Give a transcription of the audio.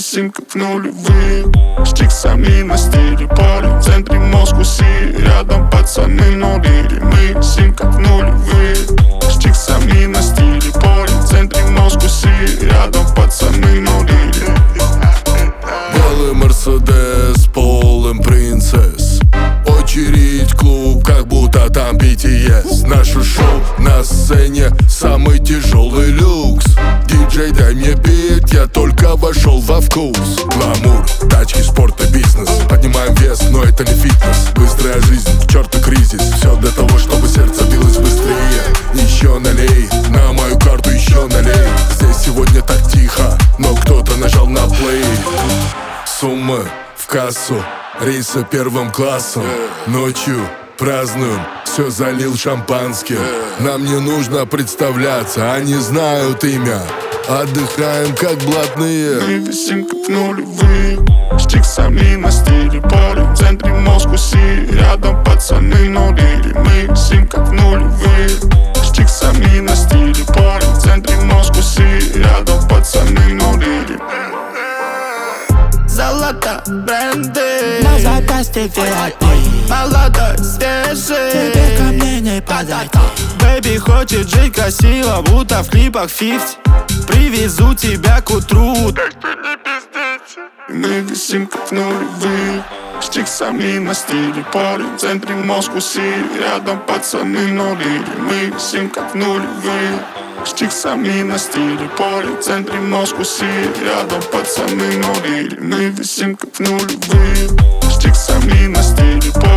висим как в нулевые. С чиксами на стиле поле, в центре Москвы-Си. Рядом пацаны нурили, мы висим как в нулевые. С чиксами на стиле поле, в центре Москвы-Си. Рядом пацаны нурили. Белый Мерседес, полым принцесс. Очередь в клуб, как будто там BTS. Наше шоу на сцене, самый тяжелый люкс. Диджей, дай мне бит, я только вошел во вкус. Гламур, тачки, спорт и бизнес. Поднимаем вес, но это не фитнес. Быстрая жизнь, к черту кризис. Все для того, чтобы сердце билось быстрее. Еще налей, на мою карту еще налей. Здесь сегодня так тихо, но кто-то нажал на плей. Суммы в кассу, рейсы первым классом. Ночью празднуем, все залил шампанским. Нам не нужно представляться, они знают имя. Отдыхаем как блатные. Мы висим как в нулевые. С чиксами на стиле поле, в центре Москвы-Си. Рядом пацаны нурили, мы висим как в нулевые. С чиксами на стиле поле, в центре Москвы-Си. Рядом пацаны нурили. Золото, бренды на запястье VIP. Молодой, свежий, тебе ко мне не подойти. Бэйби хочет жить красиво, будто в клипах 50. Привезу тебя к утру, так что не пиздите. Мы висим как в нулевые. С чиксами на стиле поле, в центре Москвы-Си. Рядом пацаны нурили, мы висим как в нулевые. С чиксами на стиле поле, в центре Москвы-Си. Рядом пацаны нурили, мы висим как в нулевые. С чиксами на стиле поле.